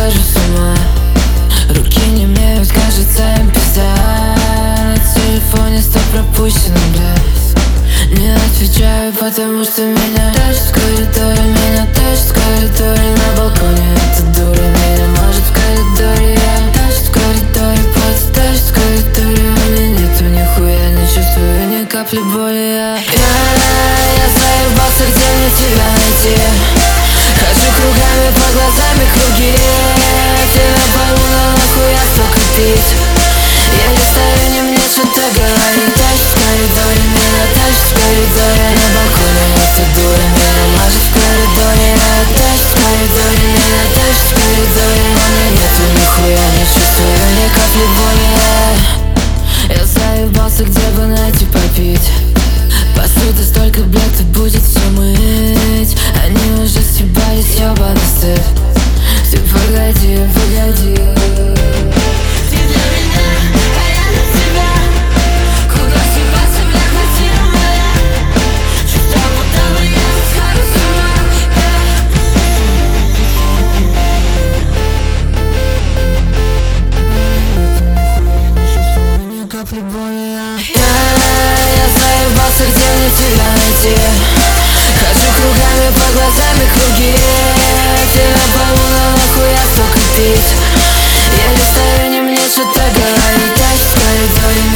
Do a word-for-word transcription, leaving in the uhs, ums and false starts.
схожу с ума. Руки не имеют, кажется, им пизда. На телефоне сто пропущено, блядь. Не отвечаю, потому что меня тащит в коридоре. Меня тащит в коридоре на балконе. Эта дура меня может в коридоре. Я тащит в коридоре, просто тащит в коридоре. У меня нету нихуя, не чувствую ни капли боли. Я, я, я заебался, где мне тебя найти. Хожу кругами, по глазами круги. Тебя пойму, но нахуй я столько пить. Я не стою, не мне что-то говорить. Тащит в коридоре, меня тащит в коридоре. На балконе эта дура меня мажет в коридоре. Я тащит в коридоре, меня тащит в коридоре. У меня нету нихуя, не чувствую ни капли боли. Я заебался, где бы найти попить. Посуды столько, блядь, тут будет все мыть. Они уже съебались, ёбаный стыд. Ты погоди, погоди. Ты для меня, а я для тебя. Куда съебаться, бля, квартира моя. Чувства, будто бы я схожу с ума. Ни капли боли. Я, я заебался, где мне тебя найти. Хожу кругами, по глазами круги. Тебя пойму, но нахуй я столько пить. Я не стою, не мне что-то говорить. Тащит в коридоре.